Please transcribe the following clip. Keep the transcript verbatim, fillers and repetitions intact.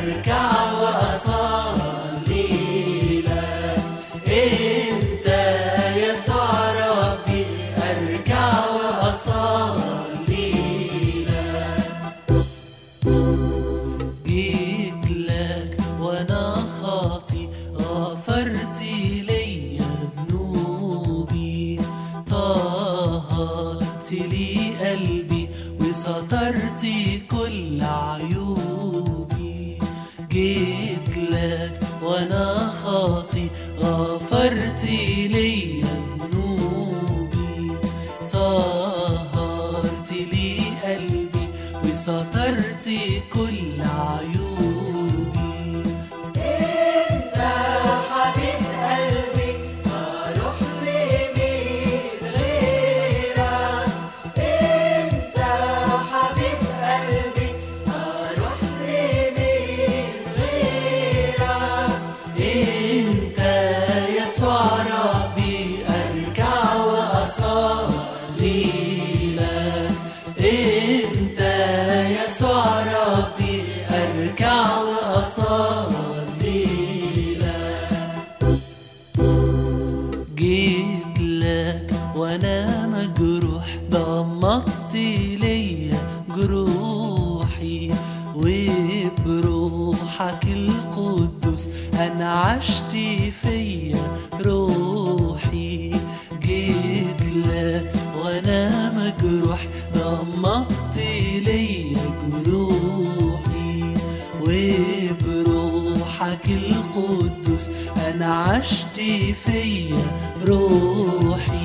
أركع وأصلي لك. أنت يسوع ربي أركع وأصلي لك. جيت لك وأنا خاطي، غفرت لي ذنوبي، طهرت لي قلبي وسترت كل عيوبي. جيت لك وانا خاطي، غفرت لي ذنوبي، طهرت لي قلبي وسترت كل عيوبي. انت حبيب قلبي، اروح لمين غيرك؟ انت حبيب قلبي، اروح لمين غيرك؟ انت يسوع ربي اركع واصلي لك. انت يسوع ربي اركع واصلي لك. جيت لك وانا مجروح، ضمدت ليا جروحي، وبروحك القدوس انعشت فيا روحي. جيت لك وانا مجروح، ضمدت ليا جروحي، وبروحك القدوس انعشت فيا روحي.